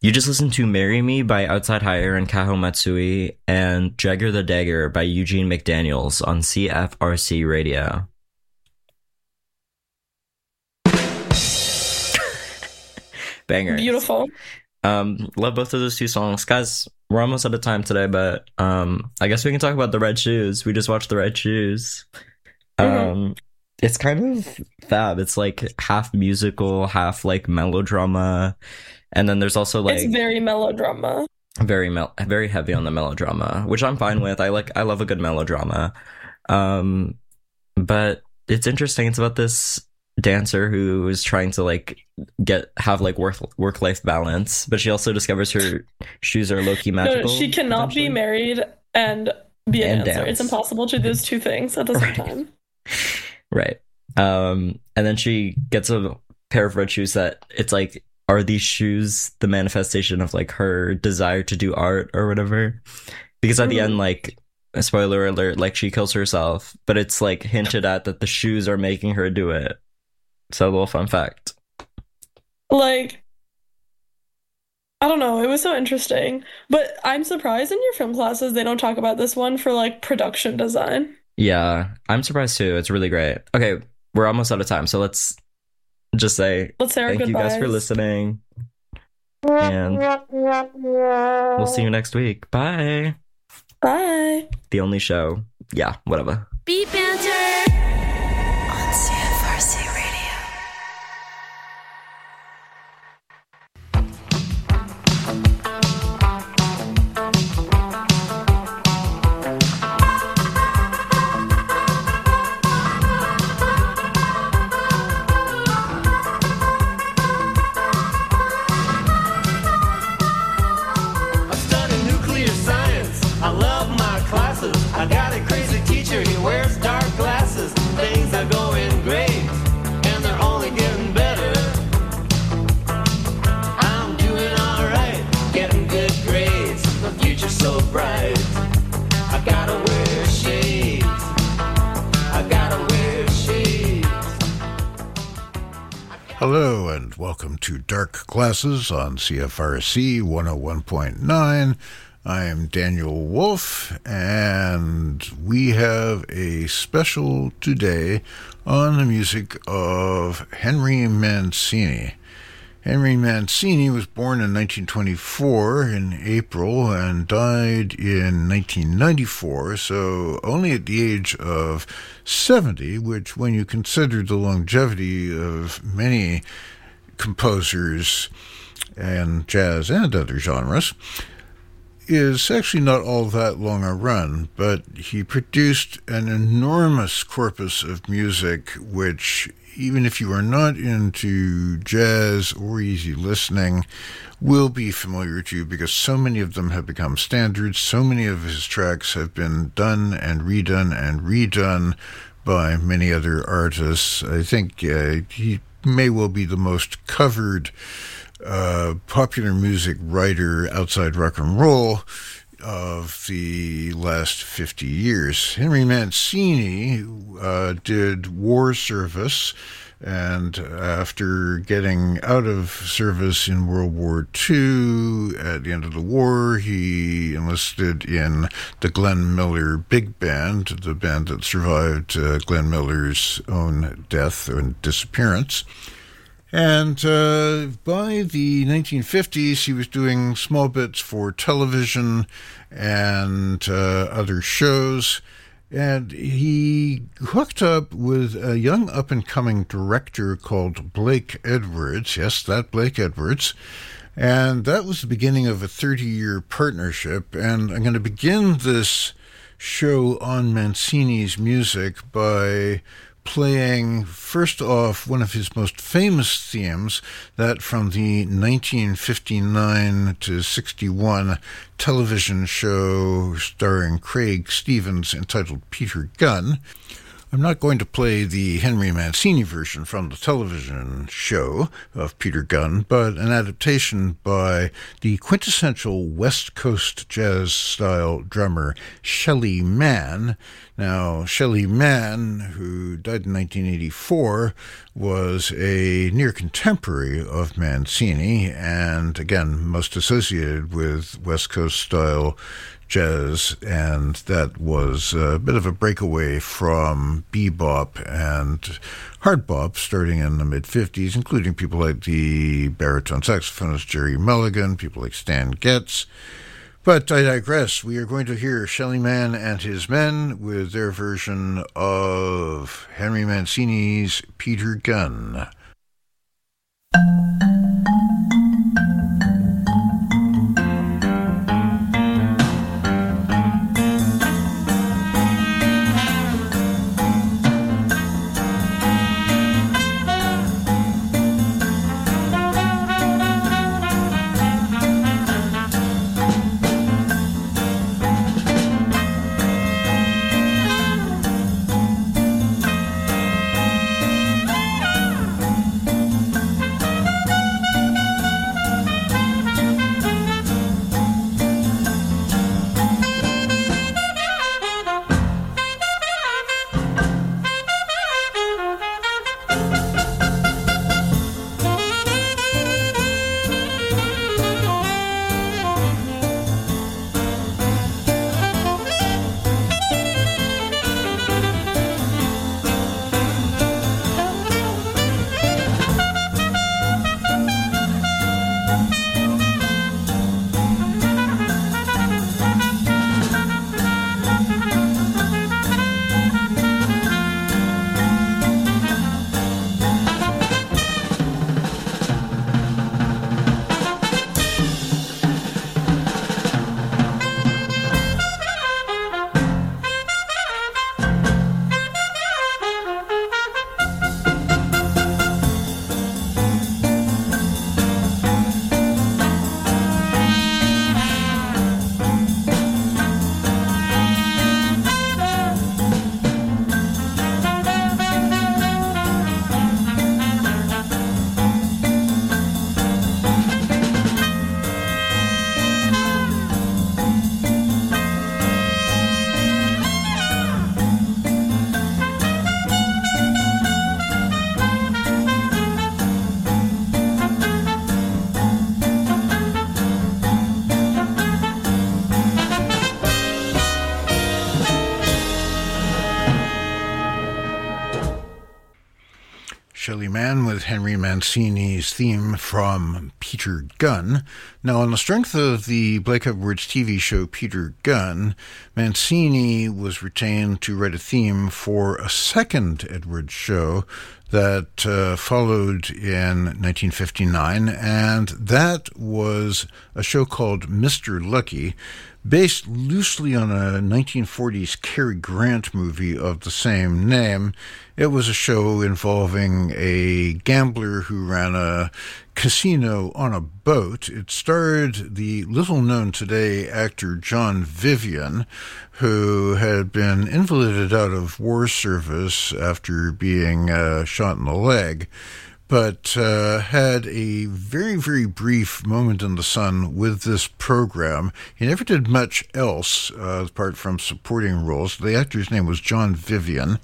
You just listened to Marry Me by Outside Hire and Kaho Matsui and Jagger the Dagger by Eugene McDaniels on CFRC Radio. Banger. Beautiful. Love both of those two songs. Guys, we're almost out of time today, but I guess we can talk about The Red Shoes. We just watched The Red Shoes. It's kind of fab. It's like half musical, half like melodrama. And then there's also like it's very melodrama. Very heavy on the melodrama, which I'm fine with. I love a good melodrama. But it's interesting. It's about this dancer who is trying to like have like work-life balance, but she also discovers her shoes are low-key magical. No, she cannot be married and be a dancer. Dance. It's impossible to do those two things at the same time. Right. And then she gets a pair of red shoes that it's like, are these shoes the manifestation of like her desire to do art or whatever? Because at the end, like, spoiler alert, like she kills herself, but it's like hinted at that the shoes are making her do it. So a little fun fact. Like, I don't know, it was so interesting. But I'm surprised in your film classes they don't talk about this one for like production design. Yeah, I'm surprised too. It's really great. Okay, we're almost out of time, so let's say thank you guys for listening. And we'll see you next week. Bye. Bye. The only show. Yeah, whatever. Beat Banter on CFRC Radio. I got a crazy teacher, he wears dark glasses. Things are going great, and they're only getting better. I'm doing alright, getting good grades. The future's so bright. I gotta wear shades. I gotta wear shades. Hello, and welcome to Dark Glasses on CFRC 101.9. I am Daniel Wolf, and we have a special today on the music of Henry Mancini. Henry Mancini was born in 1924 in April and died in 1994, so only at the age of 70, which when you consider the longevity of many composers and jazz and other genres, is actually not all that long a run, but he produced an enormous corpus of music which, even if you are not into jazz or easy listening, will be familiar to you because so many of them have become standards. So many of his tracks have been done and redone by many other artists. I think he may well be the most covered popular music writer outside rock and roll of the last 50 years. Henry Mancini did war service, and after getting out of service in World War II, at the end of the war, he enlisted in the Glenn Miller Big Band, the band that survived Glenn Miller's own death and disappearance. And by the 1950s, he was doing small bits for television and other shows. And he hooked up with a young up-and-coming director called Blake Edwards. Yes, that Blake Edwards. And that was the beginning of a 30-year partnership. And I'm going to begin this show on Mancini's music by playing, first off, one of his most famous themes, that from the 1959 to 61 television show starring Craig Stevens entitled Peter Gunn. I'm not going to play the Henry Mancini version from the television show of Peter Gunn, but an adaptation by the quintessential West Coast jazz-style drummer Shelly Manne. Now, Shelly Manne, who died in 1984, was a near contemporary of Mancini, and again, most associated with West Coast-style jazz, and that was a bit of a breakaway from bebop and hard bop starting in the mid-50s, including people like the baritone saxophonist Jerry Mulligan, people like Stan Getz. But I digress. We are going to hear Shelly Manne and his men with their version of Henry Mancini's Peter Gunn. Shelly Manne with Henry Mancini's theme from Peter Gunn. Now, on the strength of the Blake Edwards TV show Peter Gunn, Mancini was retained to write a theme for a second Edwards show that followed in 1959, and that was a show called Mr. Lucky, based loosely on a 1940s Cary Grant movie of the same name. It was a show involving a gambler who ran a casino on a boat. It starred the little-known today actor John Vivian, who had been invalided out of war service after being shot in the leg, but had a very, very brief moment in the sun with this program. He never did much else apart from supporting roles. The actor's name was John Vivian.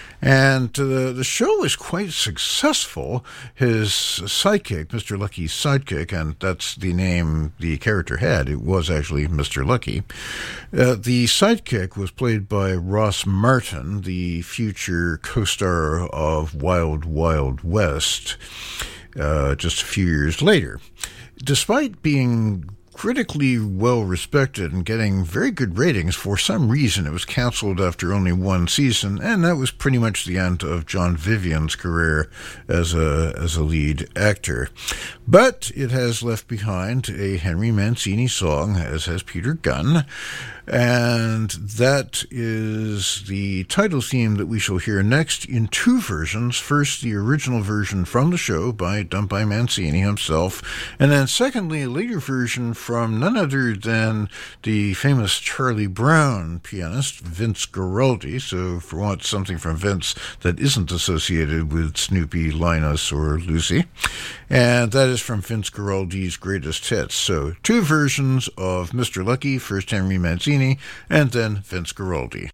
And the show was quite successful. His sidekick, Mr. Lucky's sidekick, and that's the name the character had. It was actually Mr. Lucky. The sidekick was played by Ross Martin, the future co-star of Wild Wild West, just a few years later. Despite being critically well respected and getting very good ratings, for some reason it was canceled after only one season, and that was pretty much the end of John Vivian's career as a lead actor. But it has left behind a Henry Mancini song, as has Peter Gunn, And that is the title theme that we shall hear next in two versions. First, the original version from the show done by Mancini himself, and then secondly, a later version from none other than the famous Charlie Brown pianist, Vince Guaraldi. So if you want something from Vince that isn't associated with Snoopy, Linus, or Lucy, and that is from Vince Guaraldi's greatest hits. So two versions of Mr. Lucky, first Henry Mancini, and then Vince Guaraldi.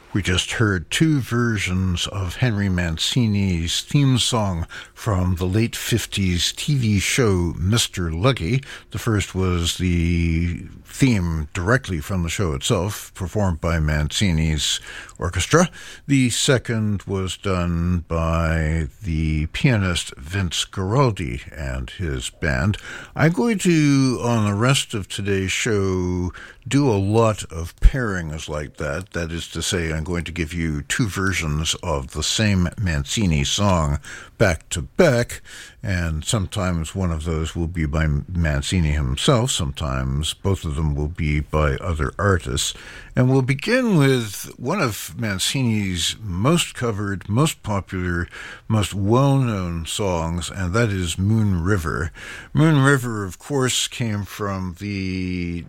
We just heard two versions of Henry Mancini's theme song from the late 50s TV show Mr. Lucky. The first was the theme directly from the show itself, performed by Mancini's orchestra. The second was done by the pianist Vince Guaraldi and his band. I'm going to, on the rest of today's show, do a lot of pairings like that. That is to say, I'm going to give you two versions of the same Mancini song back to back, and sometimes one of those will be by Mancini himself, sometimes both of them will be by other artists. And we'll begin with one of Mancini's most covered, most popular, most well-known songs, and that is Moon River. Moon River, of course, came from the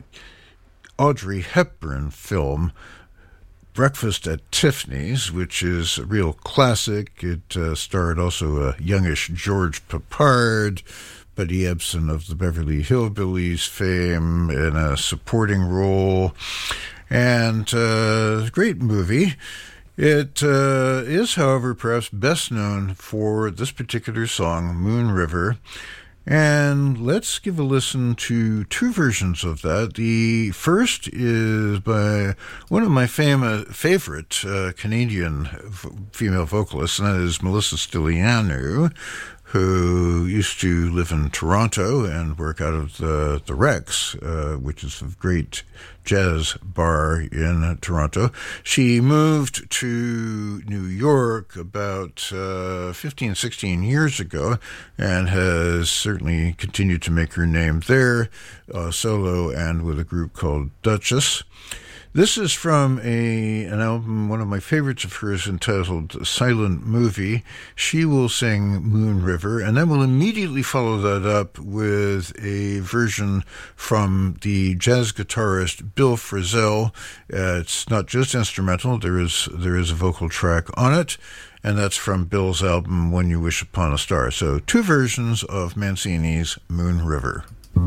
Audrey Hepburn film Breakfast at Tiffany's, which is a real classic. It starred also a youngish George Peppard, Buddy Ebsen of the Beverly Hillbillies fame in a supporting role, and great movie. It is, however, perhaps best known for this particular song, Moon River. And let's give a listen to two versions of that. The first is by one of my favorite Canadian female vocalists, and that is Melissa Stylianou, who used to live in Toronto and work out of the Rex, which is a great jazz bar in Toronto. She moved to New York about 15, 16 years ago and has certainly continued to make her name there, solo and with a group called Duchess. This is from an album, one of my favorites of hers, entitled Silent Movie. She will sing Moon River, and then we'll immediately follow that up with a version from the jazz guitarist Bill Frisell. It's not just instrumental, there is a vocal track on it, and that's from Bill's album When You Wish Upon a Star. So two versions of Mancini's Moon River.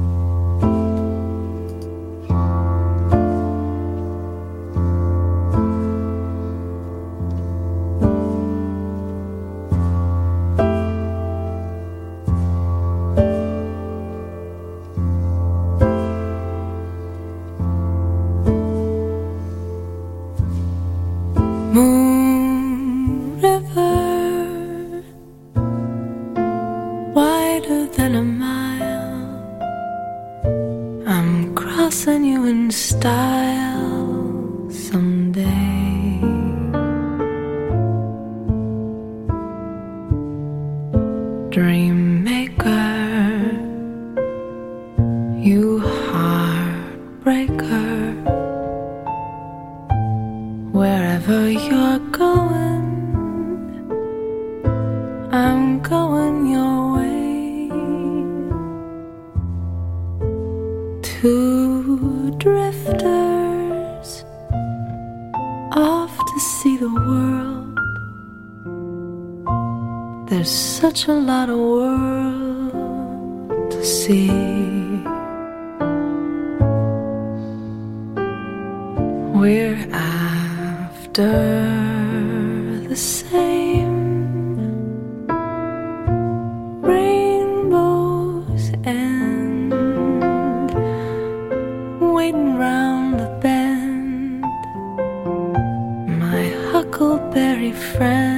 Such a lot of world to see. We're after the same rainbow's end, waiting round the bend, my huckleberry friend.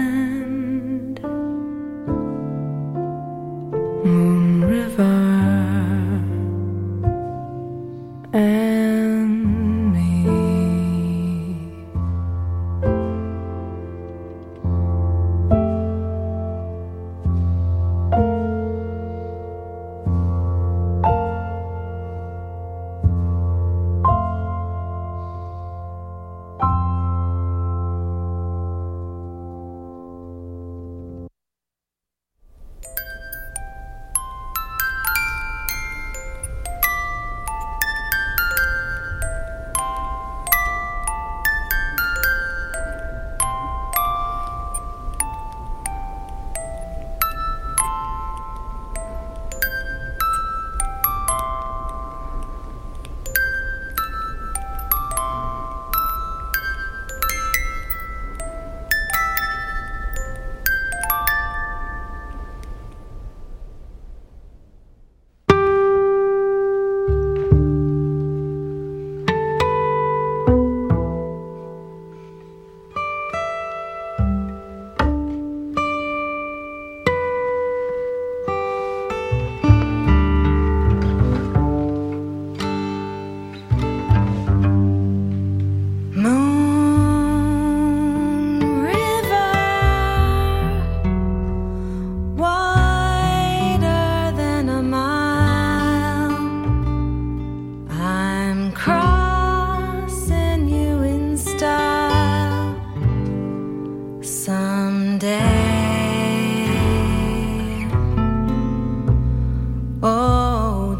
Oh,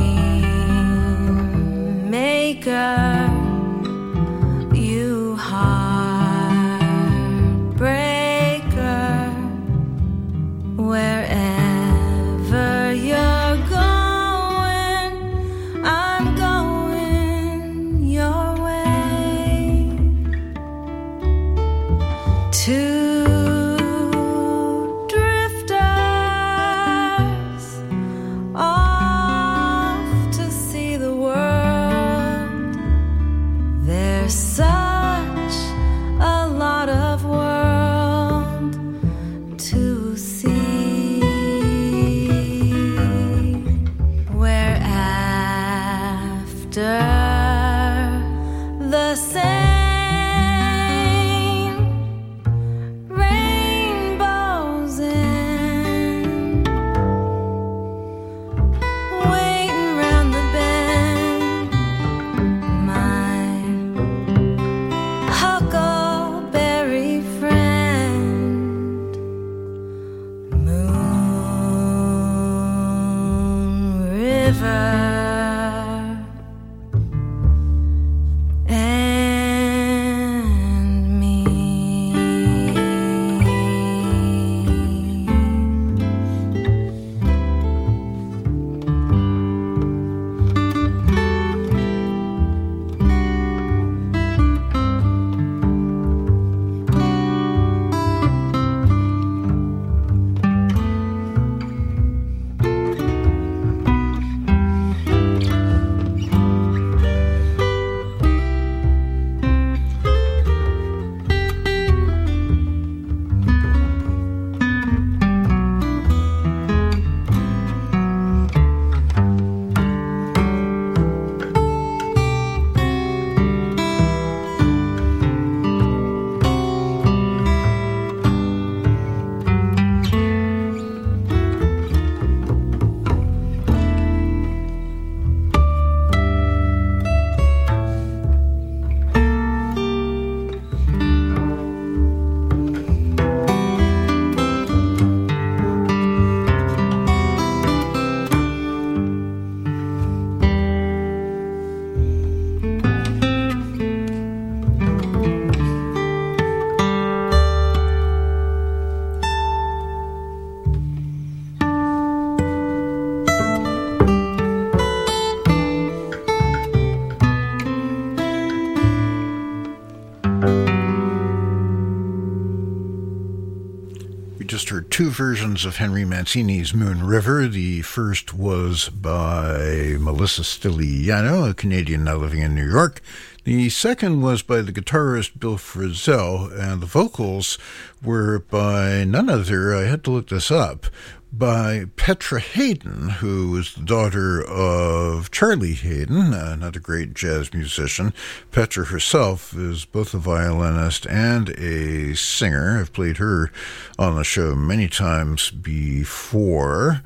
dream maker, you heartbreaker, wherever you're going, I'm going your way. Two drifters off to see the world. There's such a lot of world to see. Where after the same rainbows end, waiting round the bend, my huckleberry friend, Moon River and me. We just heard two versions of Henry Mancini's Moon River. The first was by Melissa Stiliano, a Canadian now living in New York. The second was by the guitarist Bill Frisell, and the vocals were by none other, I had to look this up, by Petra Haden, who is the daughter of Charlie Haden, another great jazz musician. Petra herself is both a violinist and a singer. I've played her on the show many times before.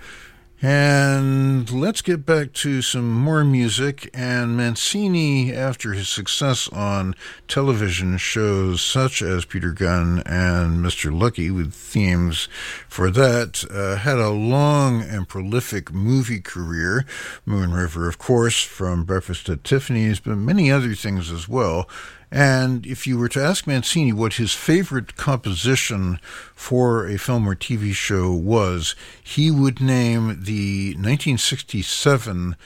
And let's get back to some more music. And Mancini, after his success on television shows such as Peter Gunn and Mr. Lucky, with themes for that, had a long and prolific movie career. Moon River, of course, from Breakfast at Tiffany's, but many other things as well. And if you were to ask Mancini what his favorite composition for a film or TV show was, he would name the 1967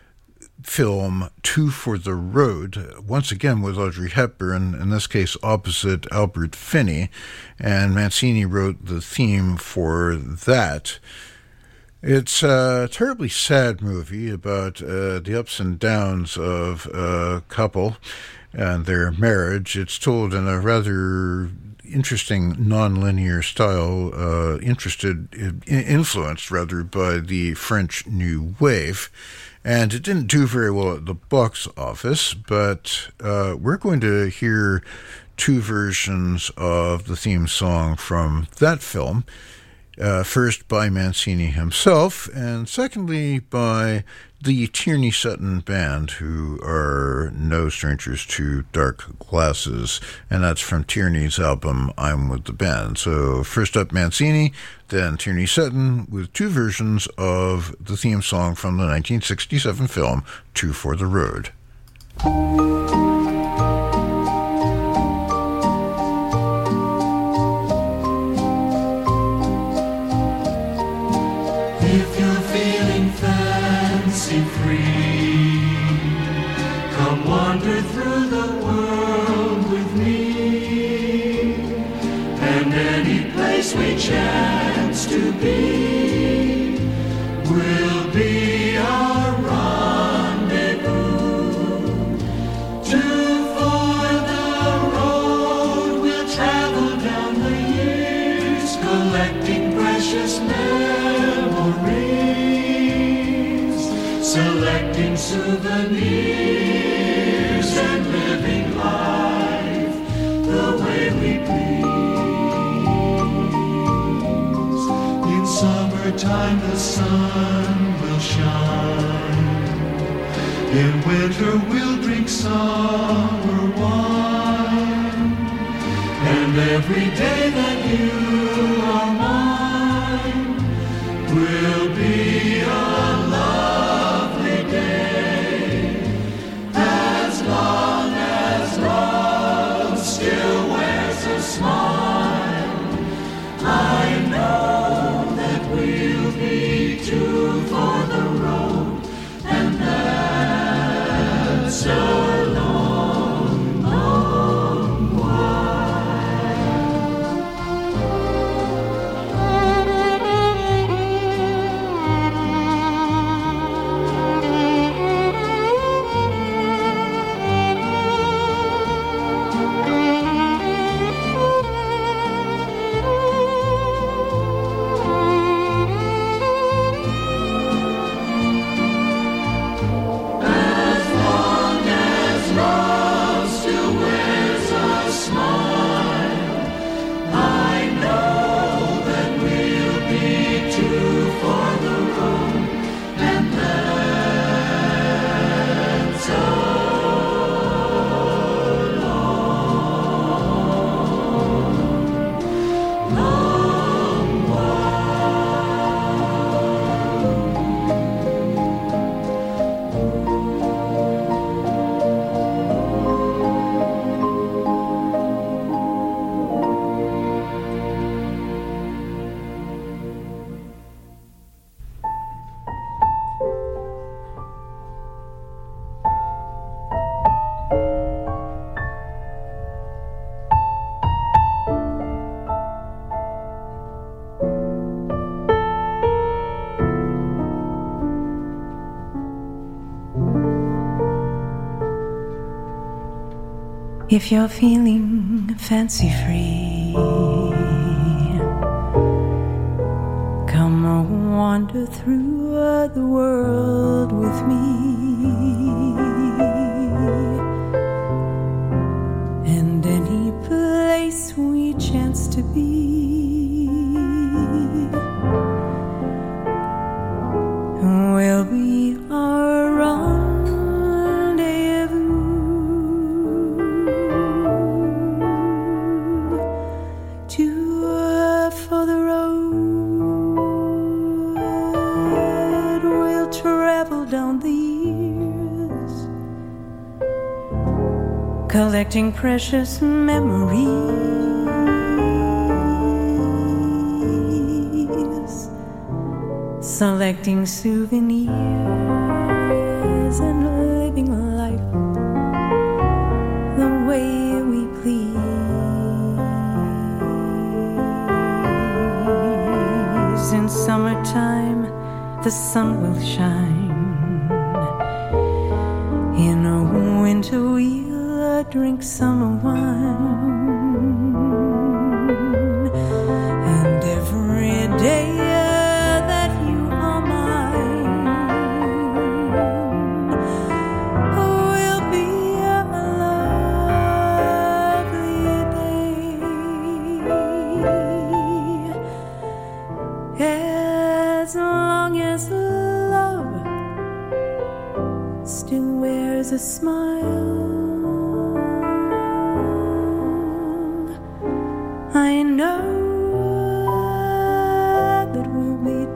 film Two for the Road, once again with Audrey Hepburn, in this case opposite Albert Finney, and Mancini wrote the theme for that. It's a terribly sad movie about the ups and downs of a couple and their marriage. It's told in a rather interesting non-linear style, influenced rather by the French New Wave. And it didn't do very well at the box office, but we're going to hear two versions of the theme song from that film. First by Mancini himself, and secondly by the Tierney Sutton Band, who are no strangers to dark glasses, and that's from Tierney's album I'm With the Band. So first up Mancini, then Tierney Sutton, with two versions of the theme song from the 1967 film Two for the Road. If you're feeling fancy free, come wander through the world with me, and any place we chance to be will be our rendezvous. Two for the road, we'll travel down the years, collecting precious memories, selecting souvenirs, and living life the way we please. In summertime the sun will shine, in winter we'll drink summer wine, and every day that you are mine will be a lovely day, as long as love still wears a smile. I know that we'll be two for the road, and that's a long, long As long as love still wears a smile, I know that we'll be two for the road, and that's a long, long If you're feeling fancy free, come wander through the world with me, and any place we chance to be will be our rendezvous. Two for the road, we'll travel down the years, collecting precious memories, selecting souvenirs, and living life the way we please. In summertime, the sun will shine. In a winter, we'll drink summer wine. And every day that you are mine will be a lovely day, there's a smile. I know that we'll be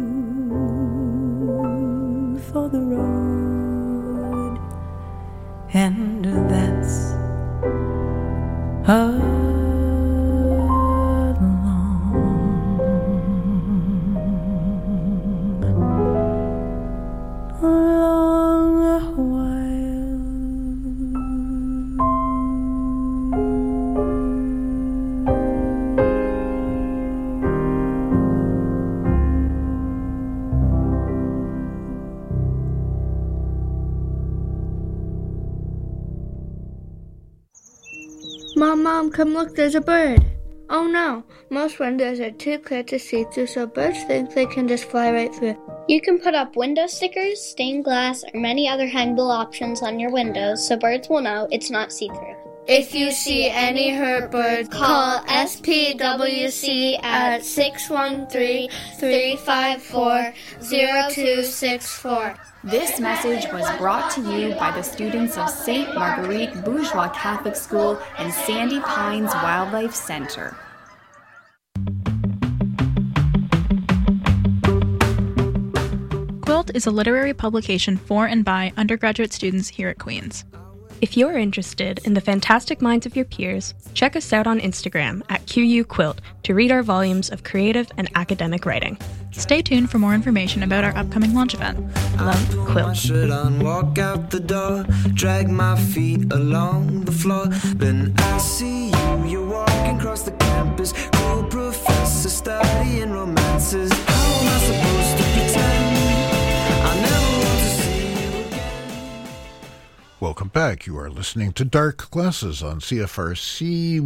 two for the road, and that's a Mom, come look, there's a bird. Oh no, most windows are too clear to see through, so birds think they can just fly right through. You can put up window stickers, stained glass, or many other hangable options on your windows so birds will know it's not see-through. If you see any hurt birds, call SPWC at 613-354-0264. This message was brought to you by the students of St. Marguerite Bourgeois Catholic School and Sandy Pines Wildlife Center. Quilt is a literary publication for and by undergraduate students here at Queen's. If you're interested in the fantastic minds of your peers, check us out on Instagram at QUQuilt to read our volumes of creative and academic writing. Stay tuned for more information about our upcoming launch event. Love, Quilt. My shirt on, walk out the door, drag my feet along the floor. Then I see you, you're walking across the campus, cool professor studying romances. How am I supposed to pretend I never want to see you again? Welcome back. You are listening to Dark Glasses on CFRC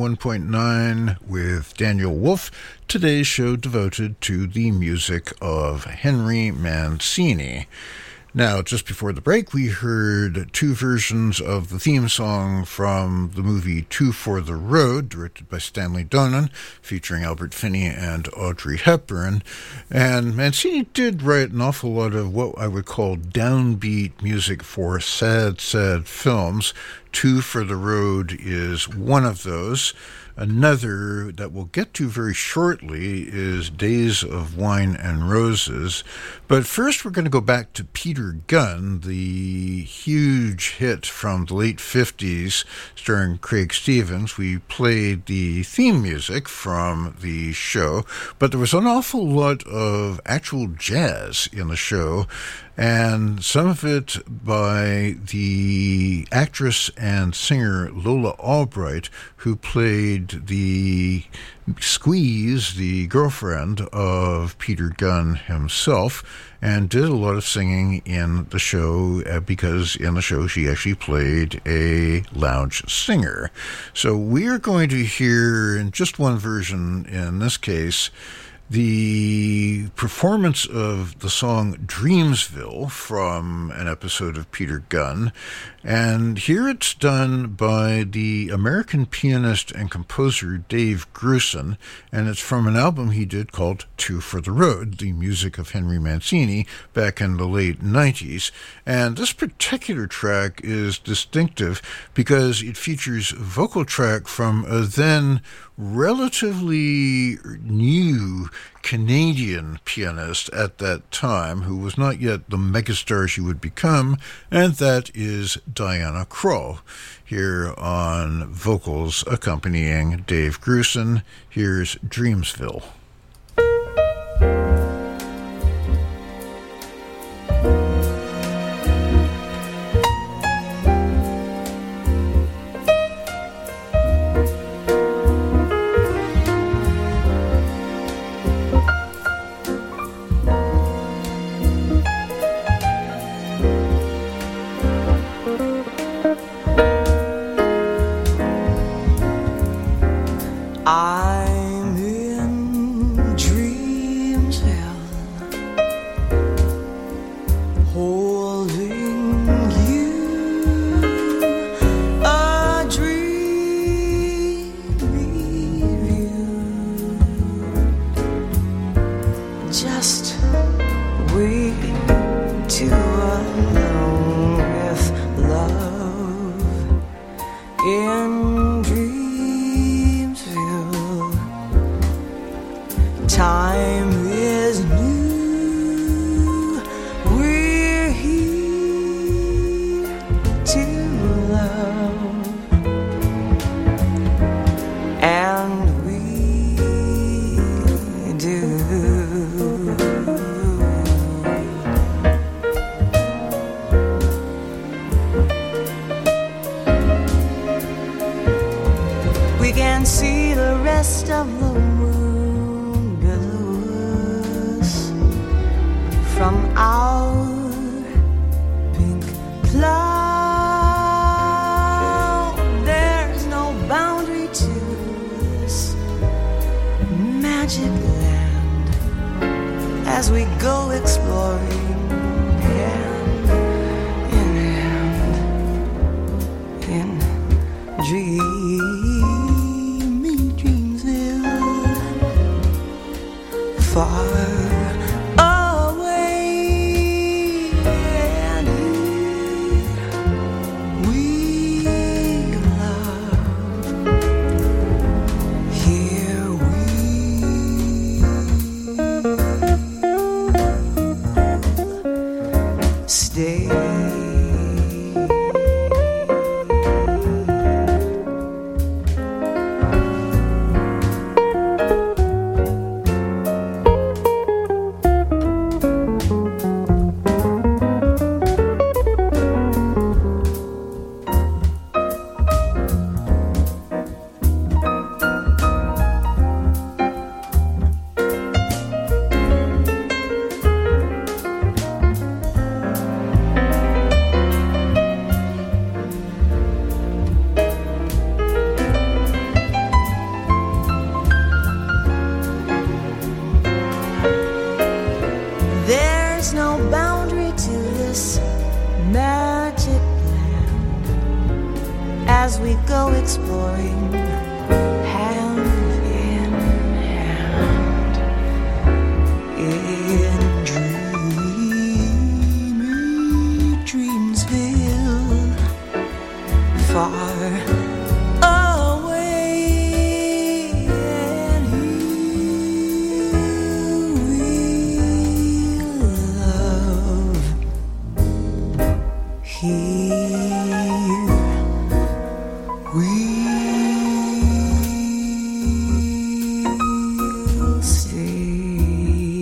101.9 with Daniel Wolf. Today's show devoted to the music of Henry Mancini. Now, just before the break, we heard two versions of the theme song from the movie Two for the Road, directed by Stanley Donen, featuring Albert Finney and Audrey Hepburn. And Mancini did write an awful lot of what I would call downbeat music for sad, sad films. Two for the Road is one of those. Another that we'll get to very shortly is Days of Wine and Roses. But first we're going to go back to Peter Gunn, the huge hit from the late 50s starring Craig Stevens. We played the theme music from the show, but there was an awful lot of actual jazz in the show, and some of it by the actress and singer Lola Albright, who played the Squeeze, the girlfriend of Peter Gunn himself, and did a lot of singing in the show because in the show she actually played a lounge singer. So we are going to hear in just one version, in this case, the performance of the song Dreamsville from an episode of Peter Gunn. And here it's done by the American pianist and composer Dave Grusin, and it's from an album he did called Two for the Road, the music of Henry Mancini, back in the late 90s. And this particular track is distinctive because it features a vocal track from a then relatively new Canadian pianist at that time, who was not yet the megastar she would become, and that is Diana Krall, here on vocals accompanying Dave Grusin. Here's Dreamsville. I'm in Dreamsville, holding you, a dreamy view, just we two alone with ghost of the moon billows from our pink cloud. There's no boundary to this magic land as we go exploring hand in hand in dreamy Dreamsville, far away, and we love. Here we stay. There's no boundary to this magic land as we go exploring hand in hand in dreamy Dreamsville, far away, and here we love. Here we'll stay.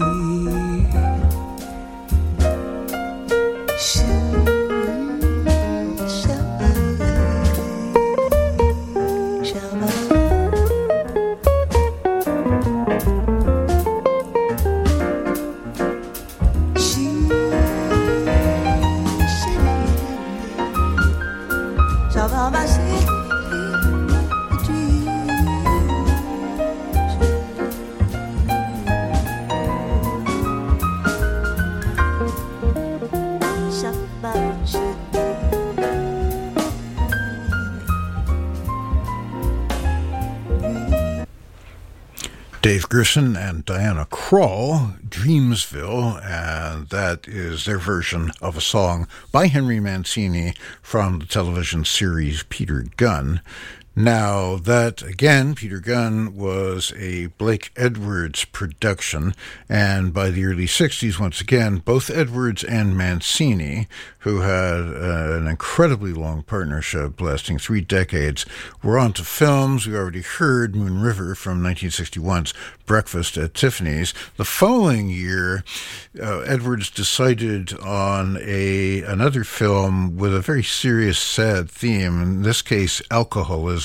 Dave Gerson and Diana Krall, Dreamsville, and that is their version of a song by Henry Mancini from the television series Peter Gunn. Now, that, again, Peter Gunn was a Blake Edwards production, and by the early 60s, once again, both Edwards and Mancini, who had an incredibly long partnership lasting 3 decades, were on to films. We already heard Moon River from 1961's Breakfast at Tiffany's. The following year, Edwards decided on another film with a very serious, sad theme, in this case, alcoholism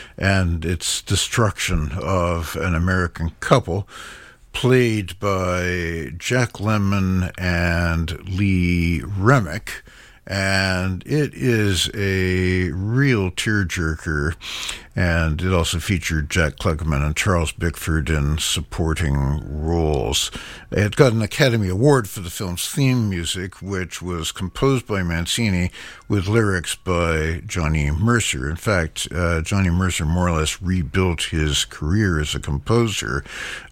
and its destruction of an American couple, played by Jack Lemmon and Lee Remick. And it is a real tearjerker, and it also featured Jack Klugman and Charles Bickford in supporting roles. It got an Academy Award for the film's theme music, which was composed by Mancini with lyrics by Johnny Mercer. In fact, Johnny Mercer more or less rebuilt his career as a composer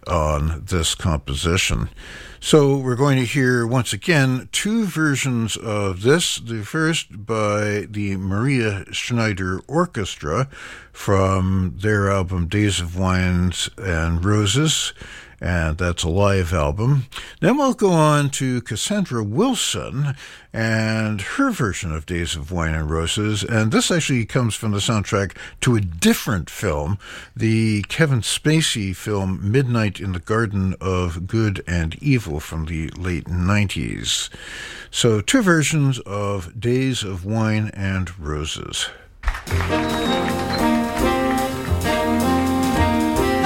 on this composition. So we're going to hear, once again, 2 versions of this. The first by the Maria Schneider Orchestra from their album Days of Wine and Roses, and that's a live album. Then we'll go on to Cassandra Wilson and her version of Days of Wine and Roses, and this actually comes from the soundtrack to a different film, the Kevin Spacey film Midnight in the Garden of Good and Evil from the late 90s. So 2 versions of Days of Wine and Roses.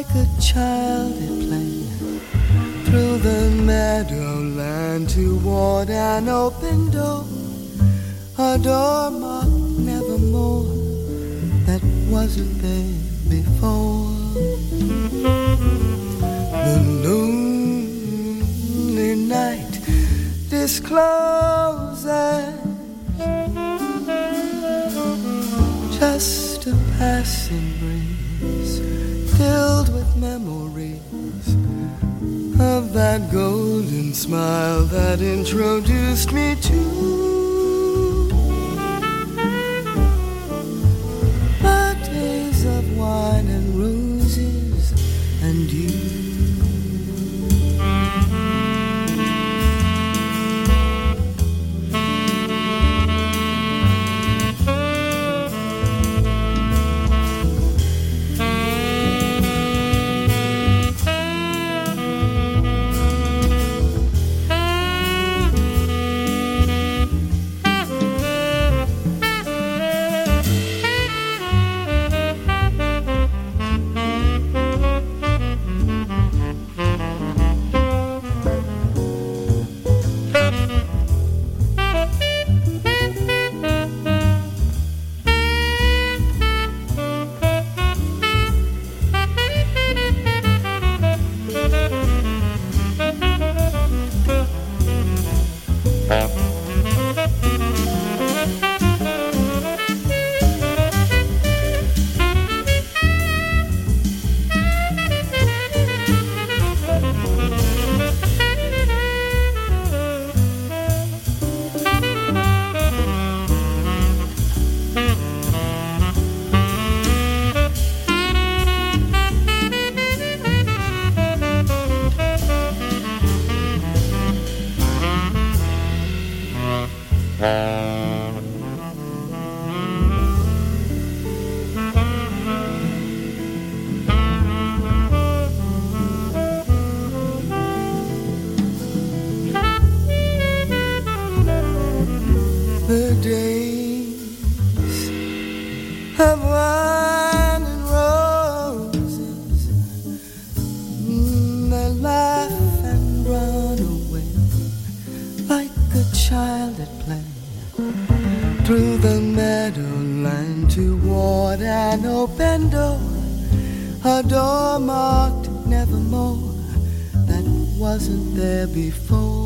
Like a child at play through the meadowland toward an open door, a door marked nevermore that wasn't there before. The lonely night discloses just a passing breeze filled with memories of that golden smile that introduced me to the days of wine and roses and you. The days of wine and roses, they laugh and run away like a child at play through the meadowland toward an open door, a door marked nevermore that wasn't there before.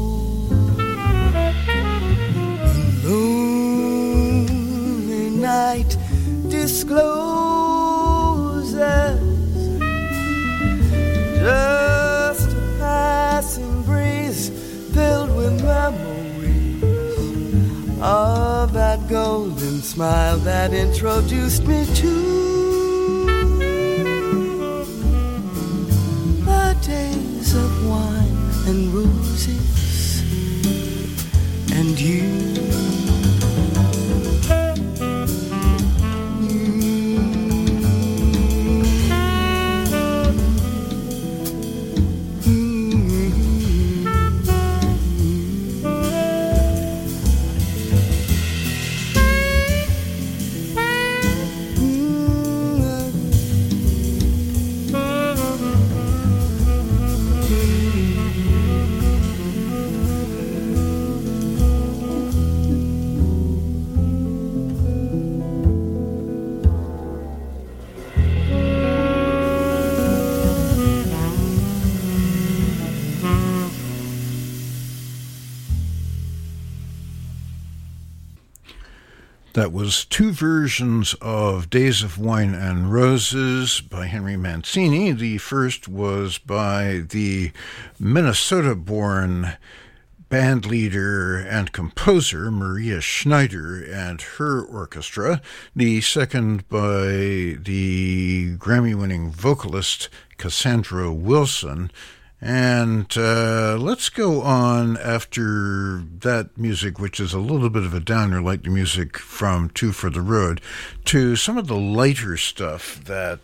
Lonely night discloses just a passing breeze filled with memories of that golden smile that introduced me to the days of wine and roses and you. That was two versions of Days of Wine and Roses by Henry Mancini. The first was by the Minnesota-born band leader and composer Maria Schneider and her orchestra. The second by the Grammy-winning vocalist Cassandra Wilson. And let's go on after that music, which is a little bit of a downer, like the music from Two for the Road, to some of the lighter stuff that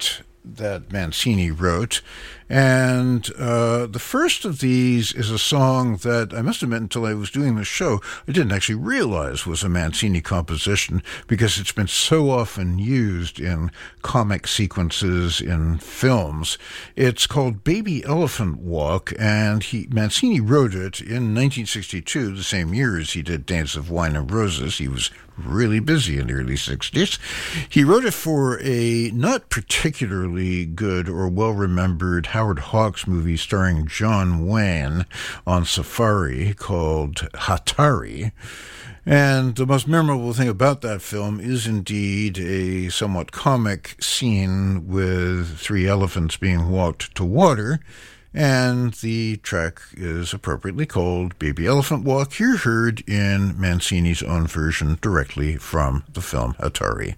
that Mancini wrote. And the first of these is a song that I must admit, until I was doing the show, I didn't actually realize was a Mancini composition, because it's been so often used in comic sequences in films. It's called Baby Elephant Walk, and Mancini wrote it in 1962, the same year as he did Dance of Wine and Roses. He was really busy in the early 60s. He wrote it for a not particularly good or well-remembered Howard Hawks movie starring John Wayne on Safari called Hatari. And the most memorable thing about that film is indeed a somewhat comic scene with three elephants being walked to water. And the track is appropriately called Baby Elephant Walk, here heard in Mancini's own version directly from the film Hatari.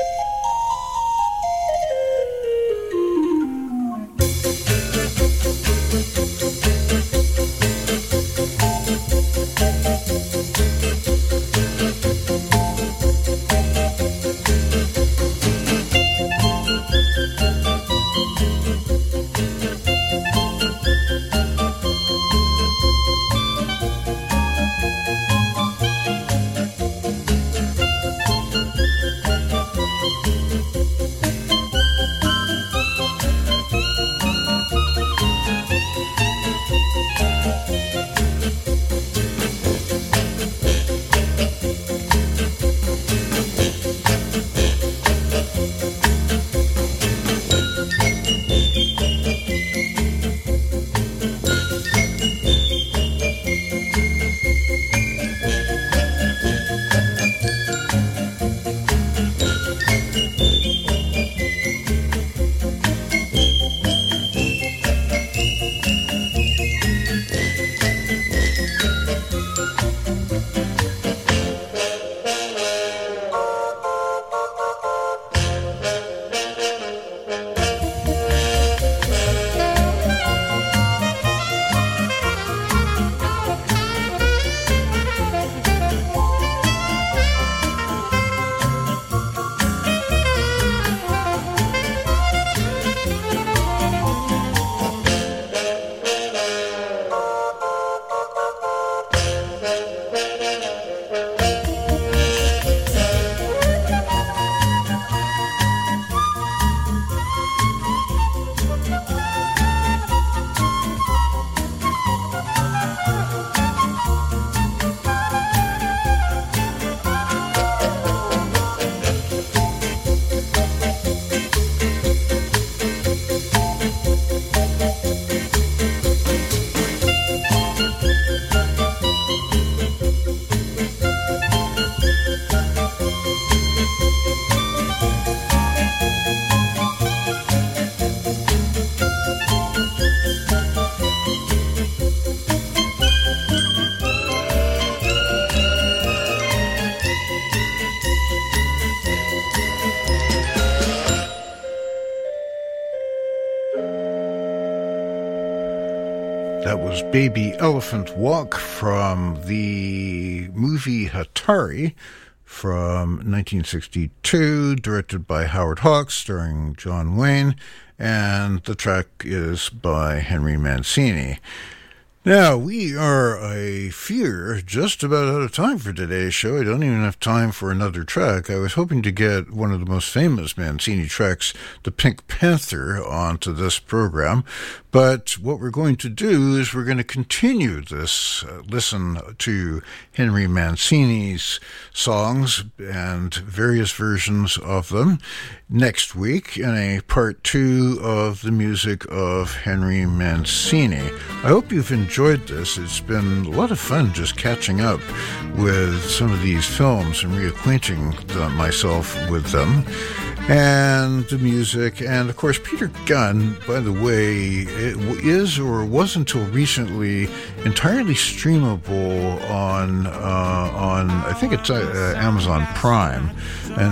That was Baby Elephant Walk from the movie Hatari from 1962, directed by Howard Hawks, starring John Wayne, and the track is by Henry Mancini. Now, we are, I fear, just about out of time for today's show. I don't even have time for another track. I was hoping to get one of the most famous Mancini tracks, The Pink Panther, onto this program. But what we're going to do is we're going to continue this listen to Henry Mancini's songs and various versions of them next week in a part 2 of the music of Henry Mancini. I hope you've enjoyed this. It's been a lot of fun just catching up with some of these films and reacquainting myself with them and the music. And of course, Peter Gunn, by the way, it is or was until recently entirely streamable on I think it's Amazon Prime. And